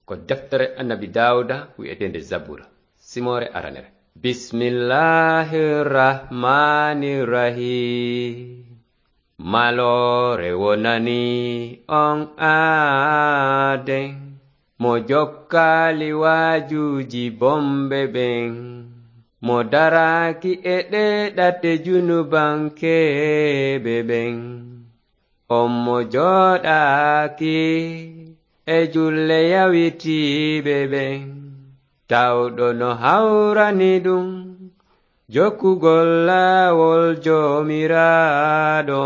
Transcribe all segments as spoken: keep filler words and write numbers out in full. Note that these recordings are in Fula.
ko deftere annabi Dawuda wi'etende Zabura simore aranere. Bismillahirrahmanirrahim. Malore wonani on aden mo jokkali wajuji bombe ben mo daraki e ɗeɗate junubankebe ben on mo joɗaki e julle yawitiɓe ben tawɗo no hawrani ɗum jokkugol laawol jomiraɗo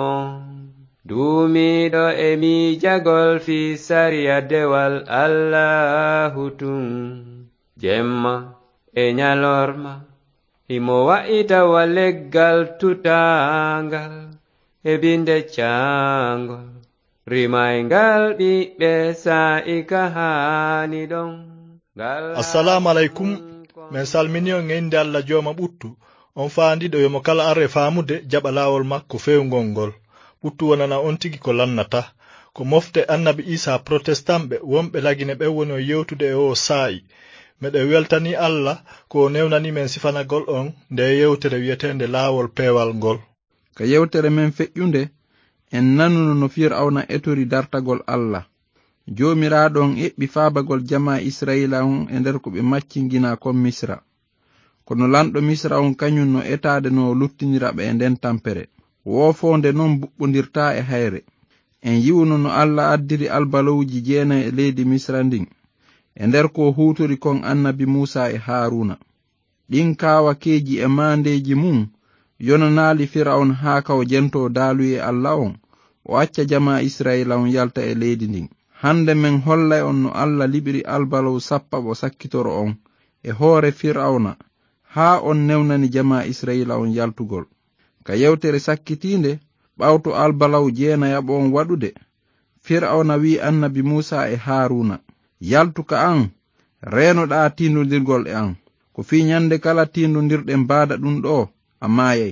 duumiɗo e miijagol fi sariya dewal Allahu tun jemma e nyalorma imo wa'itawa leggal tutangal e binde cangol rimaygal ɓiɓɓe sa'ika hani ɗon. Assalamu alaikum. Men salmini on inde Allah joma ɓuttu on faandiɗo yomo kala arre faamude jaɓa laawol makko fewngol ngol ɓuttu wonana on tigi ko lannata ko mofte annabi Isa protestant ɓe wonɓe lagine ɓe woni o yewtude e o saa'i meɗe weltani Allah ko newnani men sifanagol on nde yewtere wiyetende laawol peewal ngol. Ka yewtere men feƴƴunde en nanuno no Fir'auna etori dartagol Allah. Jomiraɗo on eɓɓi faabagol jama Israila on e nder ko ɓe maccingina kon Misra. Kono lanɗo Misra on kañum no etade no luttinira ɓe e nden tampere. Woofonde non buɓɓodirta e hayre. En yiwuno no Allah addiri albalowji jeenayi e leydi Misra ndin e nder ko hutori kon annabi Musa e Haruna. Ɗin kaawakeji e mandeji mum yonanaali Fir'aun haa ka o jento daaluye Allah on o acca jama Israila on yalta e leydi ndin. Hande men hollay on no Allah libiri albalow sappa bo sakkitoro on e hoore Fir'auna haa on newnani jama Israila on yaltugol. Ka yewtere sakkitinde ɓawto albalaw jeena yaɓo on waɗude Fir'auna wi annabi Musa e Haruna, yaltu ka an reenoɗa tindundirgol e an ko fi nyande kala tindundirɗen baada ɗum ɗo a maayay.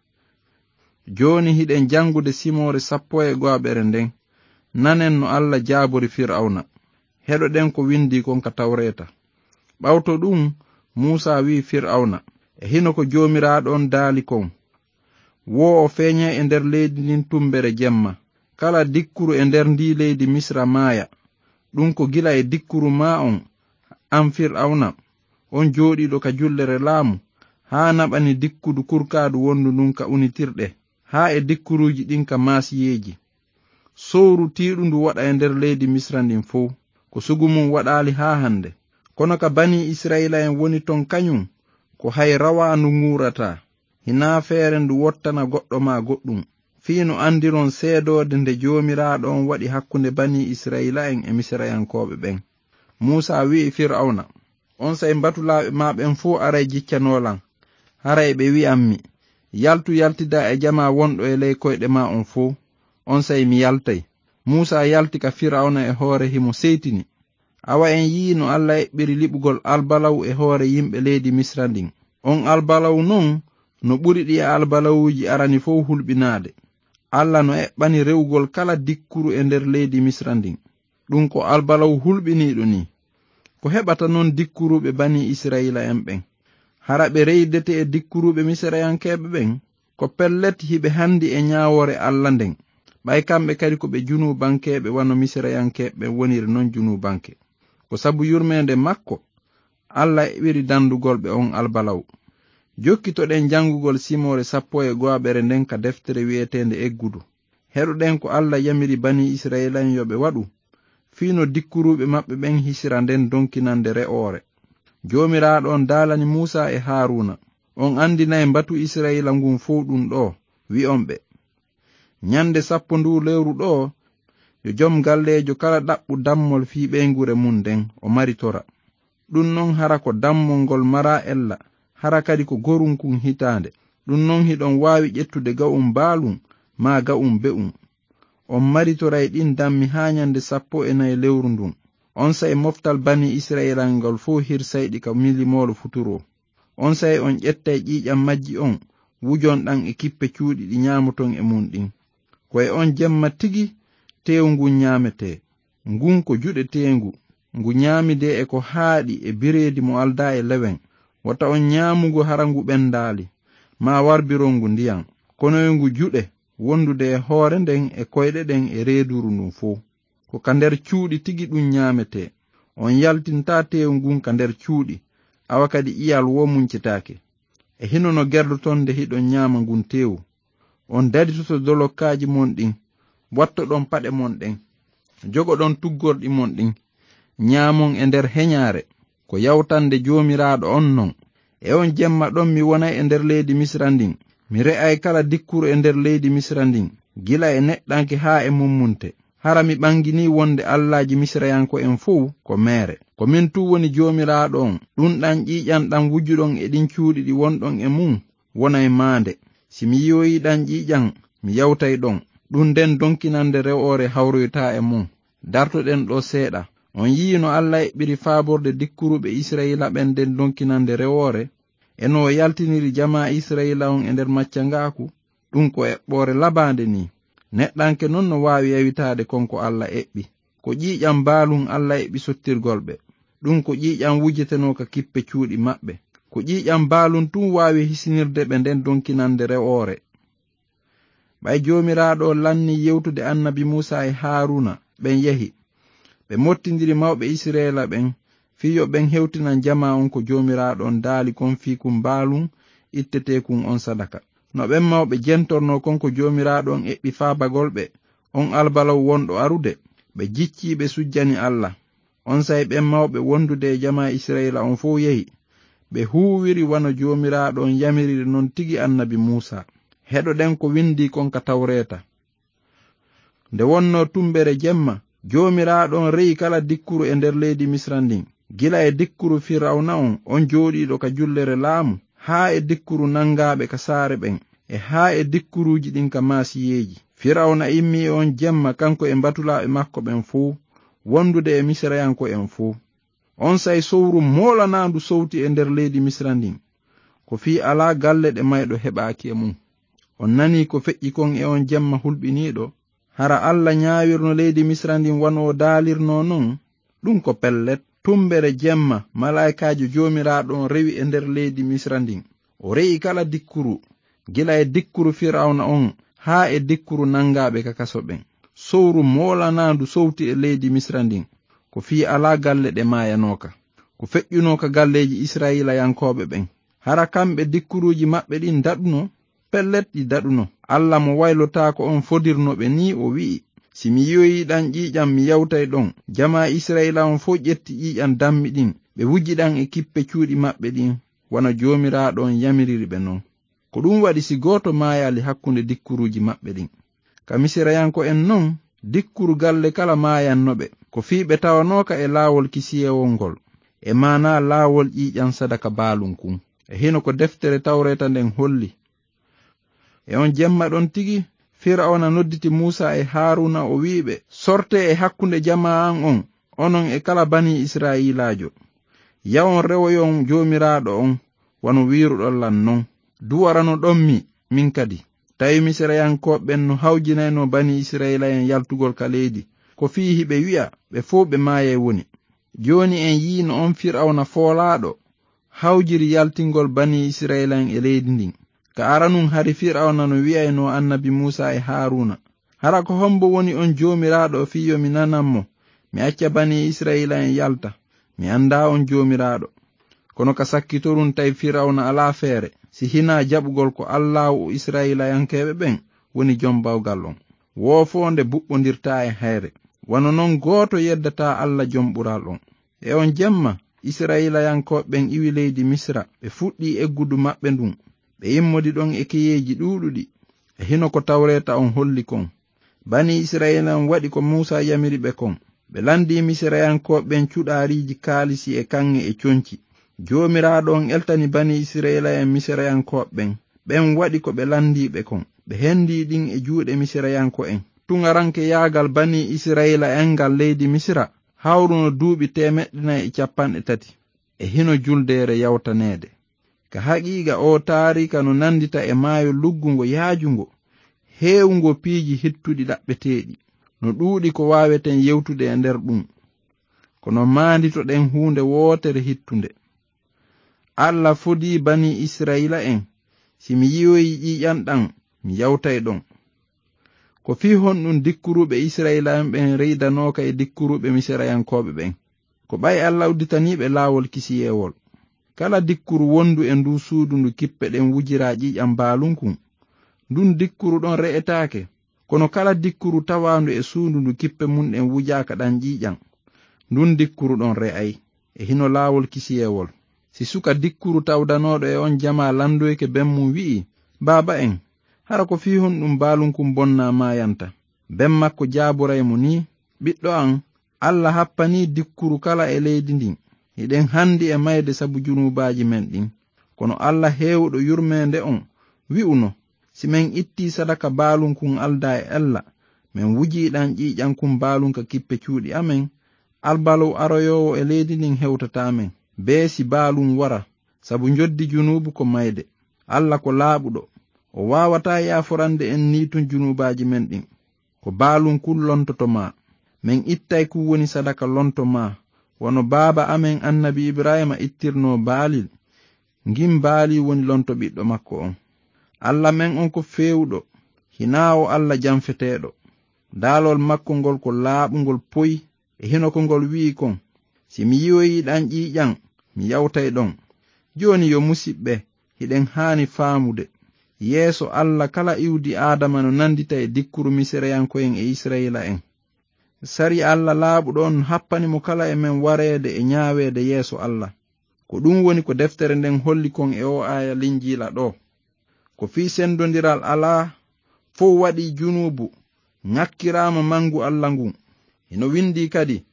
Joni hiɗen jangude simore sappo e goaɓere nden nanen no Allah jaabori Fir'auna heɗoɗen ko windi kon ka Tawreta. Ɓawto ɗum Musa wi Fir'auna e hino ko jomiraɗo on daali kon wo o feeña e nder leydi ndin tumbere jemma kala dikkuru e nder ndi leydi Misra maaya ɗum ko gila e dikkuru ma on an Fir'auna on jooɗiɗo ka jullere laamu haa naɓani dikkudu kurkaadu wondu ndun ka unitirɗe haa e dikkuruji ɗin ka maasiyeji. Sowru tiiɗundu waɗa e nder leydi Misra ndin fof ko sugu mum waɗaali haa hande. Kono ka bani Israila en woni ton kañum ko hay rawaandu ŋuurata hina feere ndu wottana goɗɗo ma goɗɗum fiino andiron seedode nde joomiraɗo on waɗi hakkunde bani Israila en e Misrayankoɓe ɓen. Musa wi'i Fir'auna, on say batulaaɓe ma ɓen fof aray jiccanolan haray ɓe wi'ammi yaltu yaltida e jama wonɗo e ley koyɗe ma on fof. On say mi yaltay. Musa yalti ka Fir'auna e hoore himo seytini. Awa en yii no Allah eɓɓiri liɓugol albalaw e hoore yimɓe leydi Misra ndin. On albalaw non no ɓuri ɗi e albalawuji arani fof hulɓinaade. Allah no eɓɓani rewgol kala dikkuru e nder leydi Misra ndin. Ɗum ko albalaw hulɓiniiɗo ni. Ko heɓata non dikkuruɓe bani Israila en ɓen. Hara ɓe reydete e dikkuruɓe Misrayankeɓe ɓen ko pellet hiɓe handi e ñaawore Allah nden. Ɓay kamɓe kadi ko ɓe junubankeɓe wano Misrayankeɓe woniri non junubanke. Ko sabu yurmende makko Allah eɓiri dandugol ɓe on albalaw. Jokkitoɗen jangugol simore sappo e goaɓere nden ka deftere wi'etende eggudu. Heɗoɗen ko Allah yamiri bani Israila en yoɓe waɗu fiino dikkuruɓe maɓɓe ɓen hisira nden donkinande re'ore. Jomiraɗo on daalani Musa e Haruna on andinayi mbatu Israila ngun fof ɗum ɗo wi'on ɓe nyande sappo ndu lewru ɗo yo jom gallejo kala ɗaɓɓu dammol fi ɓeygure mum nden o mari tora. Ɗum non hara ko dammol ngol mara ella hara kadi ko gorunkun hitande. Ɗum non hiɗon waawi ƴettude ga'um baalum ma ga'um be'um. On maritoray ɗin dammi haa nyande sappo e nayi lewru ndun. On say moftal bani Israila ngol fof hirsayɗi ka milimolo futuro. On say on ƴettay ƴiiƴam majji on wujon ɗan e kippe cuuɗi ɗi ñaamoton e mum ɗin. Koye on jemma tigi tewngu ñaamete ngun ko juɗetengu ngu ñaamide e ko haaɗi e bireedi mo alda e lewen wata on ñaamugo hara ngu ɓendaali ma warbiron ngu ndiyam kono e ngu juɗe wondude e hoore nden e koyɗe ɗen e reeduru ndun fuu ko ka nder cuuɗi tigi ɗum ñaamete on yaltinta teewu ngun ka nder cuuɗi awa kadi iyal wo muncitaake e hino no gerdoton nde hiɗon ñaama ngun teewu on daditoto dolokkaaji mon ɗin wattoɗon paɗe mon ɗen jogoɗon tuggorɗi mon ɗin ñaamon e nder heñaare ko yawtande joomiraaɗo on non e on jemma ɗon mi wonay e nder leydi misra ndin mi re'ay kala dikkuru e nder leydi misra ndin gila e neɗɗanke haa e mummunte hara mi ɓangini wonde allaaji misrayanko en fuu ko meere ko min tu woni joomiraaɗo on ɗum ɗan ƴiiƴan ɗan wujjuɗon e ɗin cuuɗi ɗi wonɗon e mum wonay maande si mi yiwoyi ɗan ƴiiƴan mi yawtay ɗon ɗum nden donkinande rewoore hawroyta e mum dartoɗen ɗo seeɗa on yii no allah eɓɓiri faaborde dikkuruɓe israila ɓen nden donkinande rewoore eno yaltiniri jama israila on e nder macca ngaaku ɗum ko eɓɓore labaande ni neɗɗanke non no waawi yawitaade konko allah eɓɓi ko ƴiiƴam baalum allah eɓɓi sottirgolɓe ɗum ko ƴiiƴam wujjeteno ka kippe cuuɗi maɓɓe ko ƴiiƴam baalum tun waawi hisinirde ɓe nden donkinande rewoore ɓay joomiraaɗo lanni yewtude annabi muusa e haaruna ɓen yehi ɓe mottindiri mawɓe israila ɓen fiyo ɓen hewtinan jama on ko joomiraaɗo on daali kon fiikum baalum ittetekum on sadaka no ɓen mawɓe jentorno konko joomiraaɗo on eɓɓi faabagol ɓe on albalaw wonɗo arude ɓe jicci ɓe sujjani allah on say ɓen mawɓe wondude e jama israila on fof yehi ɓe huwiri wano joomiraaɗo on yamiriri non tigi annabi muusa heɗoɗen ko windi konka tawreeta nde wonno tumbere jemma joomiraaɗo on reyi kala dikkuru e nder leydi misra ndin gila e dikkuru firawna on on jooɗiiɗo ka jullere laamu haa e dikkuru nangaaɓe ka saare ɓen e haa e dikkuruuji ɗin ka maasiyeeji firawna immi on jemma kanko e mbatulaaɓe makko ɓen fuu wondude e misrayanko en fuu on say sowru moolanaandu sowti e nder leydi misra ndin ko fii alaa galle ɗe mayɗo heɓaaki e mum on nanii ko feƴƴi kon e on jemma hulɓiniiɗo hara allah ñaawirno leydi misra ndin wano daalirno non ɗum ko pellet tumbere jemma malaikaajo joomiraaɗo on rewi e nder leydi misra ndin o re'i kala dikkuru gila e dikkuru firawna on haa e dikkuru nangaaɓe ka kaso ɓen sowru moolanaandu sowti e leydi misra ndin ko fii alaa galle ɗe maayanooka ko feƴƴunooka galleeji israila yankooɓe ɓen hara kamɓe dikkuruuji maɓɓe ɗin daɗuno pellet ɗi daɗuno allah mo waylotaako on fodirnoɓe ni o wi'i si mi yiwoyi ɗan ƴiiƴam mi yawtay ɗon jama israila on fof ƴetti ƴiiƴam dammi ɗin ɓe wujji ɗan e kippe cuuɗi maɓɓe ɗin wona joomiraaɗo on yamiriri ɓe non ko ɗum waɗi si gooto maayali hakkunde dikkuruuji maɓɓe ɗin ka misirayanko en non dikkuru galle kala maayannoɓe ko fii ɓe tawanooka e laawol kisiyewol ngol e maana laawol ƴiiƴam sadaka baalum kun e hino ko deftere tawreta nden holli e on jemma ɗon tigi firawna nodditi muusa e haaruna o wi'iɓe sorte e hakkunde jama'an on onon e kala bani israilaajo yawon rewoyon joomiraaɗo on wano wiiruɗon lan non duwarano ɗon mi min kadi tawi misrayankoɓen no hawjinayno bani israila en yaltugol ka leydi ko fii hiɓe wi'a ɓe fof ɓe maayay woni jooni en yii no on firawna foolaaɗo hawjiri yaltingol bani israila en e leydi ndin ka aranum hari firawna no wi'ayno annabi muusa e haaruna hara ko hombo woni on joomiraaɗo fiyo mi nananmo mi acca bani israila en yalta mi annda on joomiraaɗo kono ka sakkitorum tawi firawna alaa feere si hina jaɓugol ko allahu israila yankeɓe ɓen woni jom bawgal on woofonde buɓɓodirta e hayre wano noon gooto yeddata allah jom ɓural on e on jemma israila yankoɓe ɓen iwi leydi misra ɓe fuɗɗi eggudu maɓɓe ndun ɓe immodi ɗon e keyeji ɗuuɗuɗi e hino ko tawreta on holli kon bani israila en waɗi ko muusa yamiri ɓe kon ɓe landi misrayankoɓe ɓen cuɗaariji kaalisi e kanŋe e conci joomiraaɗo on eltani bani israila en misrayankoɓe ɓen ɓen waɗi ko ɓe landiɓe kon ɓe hendi ɗin e juuɗe misrayanko en tuŋaranke yaagal bani israila en ngal leydi misra hawruno duuɓi temeɗɗe nayi e capanɗe tati e hino juldere yawtaneede ka haqiiqa o taarika no nandita e maayo luggungo yaajungo heewungo piiji hittuɗi ɗaɓɓeteeɗi no ɗuuɗi ko waaweten yewtude e nder ɗum kono maanditoɗen huunde wootere hittunde. Allah fodi bani Israila en, si mi yiwoyi ƴiƴan ɗan mi yawtay ɗon. Ko fi honɗum dikkuruɓe Israila en ɓen reydanoka e dikkuruɓe Misrayankoɓe ɓen, ko ɓay Allah udditaniɓe laawol kisiyewol. Kala dikkuru wondu e ndu suudu ndu kippe ɗen wujira ƴiƴam baalunkun, ndun dikkuru ɗon re'etaake, kono kala dikkuru tawandu e suudu ndu kippe mun ɗen wujaka ɗan ƴiƴam, ndun dikkuru ɗon re'ay e hino laawol kisiyewol. Si suka dikkuru tawdanoɗo e on jama landoyke ben mum wi'i, baaba en, hara ko fi honɗum baalunkum bonna mayanta. Ben makko jaaburay mo ni, ɓiɗɗo an, Allah happani dikkuru kala e leydi ndin, hiɗen handi e mayde sabu junubaji men ɗin. Kono Allah heewɗo yurmende on wi'uno, si men itti sadaka baalunkun alda e Allah, men wujiɗan ƴiƴankun baalunka kippe cuuɗi amen, albalow aroyowo e leydi ndin hewtata men. Be si baalum wara, sabu njoddi junubu ko mayde. Allah ko laaɓuɗo, o wawata yaforande en nitun junubaji men ɗin. Ko baalum kun lontoto ma, men ittay ku woni sadaka lonto ma, wono baaba amen annabi Ibrahima ittirno baalil, ngim baali woni lonto ɓiɗɗo makko on. Allah men on ko fewuɗo, hinaawo Allah jamfeteɗo. Daalol makko ngol ko laaɓungol poyi, e hino ko ngol wi'i kon, si mi yiwoyi ɗan ƴiƴan mi yawtay ɗon. Joni yo musidɓe, hiɗen haani faamude, yeeso Allah kala iwdi Adama no nandita e dikkuru Misrayanko'en e Israila en. Sari Allah laaɓuɗo on happanimo kala e men wareede e ñaaweede yeeso Allah. Ko ɗum woni ko deftere nden holli kon e o aya Linjiila ɗo. Ko fii sendondiral alaa fof waɗi junubu, ŋakkiraama mangu Allah ngun. Hino windi kadi,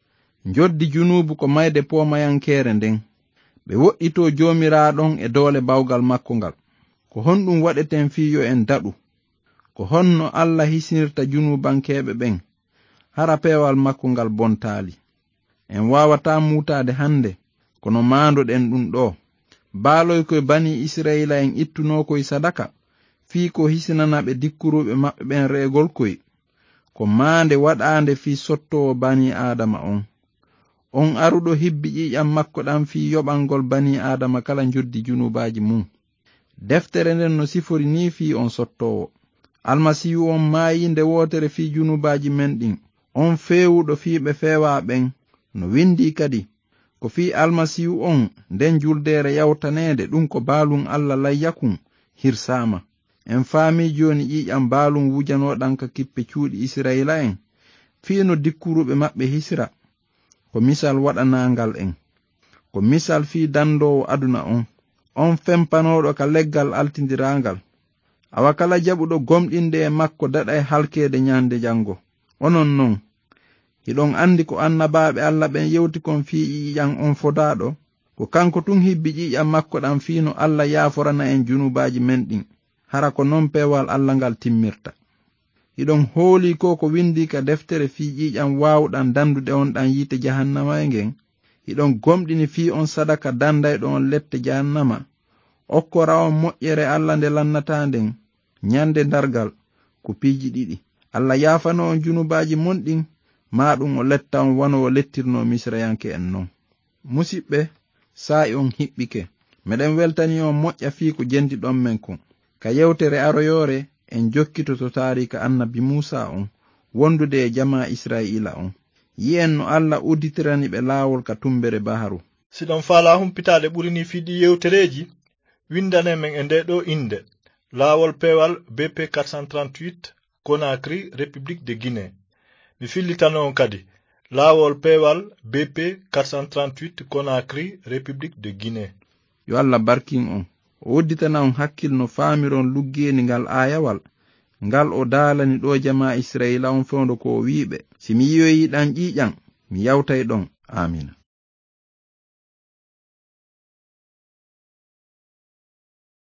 njoddi junubu ko mayde pomayankere nden, ɓe woɗɗito joomiraaɗon e doole bawgal makko ngal. Ko honɗum waɗeten fii yo en daɗu, ko honno Allah hisinirta junubankeɓe ɓen, hara peewal makko ngal bontaali. En wawata muutade hande, kono maandoɗen ɗum ɗo. Baaloy koye bani Israila en ittuno koye sadaka, fii ko hisinana ɓe dikkuruɓe maɓɓe ɓen reegol koye, ko maande waɗaande fii sottowo bani Adama on. On aruɗo hibbi ƴiƴam makko ɗan fii yoɓangol bani Adama kala njoddi junubaji mum. Deftere nden no sifori ni fii on sottowo. Almasihu on maayi nde wotere fii junubaji men ɗin, on fewuɗo fii ɓe feewa ɓen, no windi kadi, ko fii almasihu on nden juldere yawtanede ɗum ko baalum Allah layyakun hirsama. En faami joni ƴiƴam baalum wujanoɗan ka kippe cuuɗi Israila en, fii no dikkuruɓe maɓɓe hisira, ko misal waɗanangal en, ko misal fii dandowo aduna on, on fempanoɗo ka leggal altidirangal. Awa kala jaɓuɗo gomɗinde e makko daɗay halkede ñande jango. Onon non, hiɗon andi ko annabaɓe Allah ɓen yewti kon fii ƴiƴam on fodaɗo, ko kanko tun hibbi ƴiƴam makko ɗan fiino Allah yaaforana en junubaji men ɗin, hara ko non peewal Allah ngal timmirta. Hiɗon hooli ko ko windi ka deftere fii ƴiƴam wawɗan dandude on ɗan yiite jahannama e ngen, hiɗon gomɗini fii on sadaka dandayɗo on lette jahannama, okkora on moƴƴere Allah nde lannata nden, ñande dargal ko piiji ɗiɗi. Allah yaafano on junubaji mon ɗin, maɗum o letta on wano o lettirno Misrayanke en non. Musidɓe, saa'i on hiɓɓike, meɗen weltani on moƴƴa fii ko jendi ɗon men kon. Ka yewtere aroyore en jokkitoto taarika annabi Musa on, wondude e jama Israila on. Yi'en no Allah udditirani ɓe laawol ka tumbere baharu. Siɗon faala humpitaɗe ɓurini fiɗi yewtereji, windane men e nde ɗo inde laawol peewal B P quatre cent trente-huit Conakry, République de Guinée. Mi fillitano on kadi laawol peewal B P quatre cent trente-huit Conakry, République de Guinée. Yo Allah barkin on, o udditana on hakkil no faamiron luggeeni ngal ayawal, ngal o daalani ɗo jama Israila on fewndo ko o wiiɓe, si mi yiyoyi ɗan ƴiƴan, mi yawtay ɗon. Amina.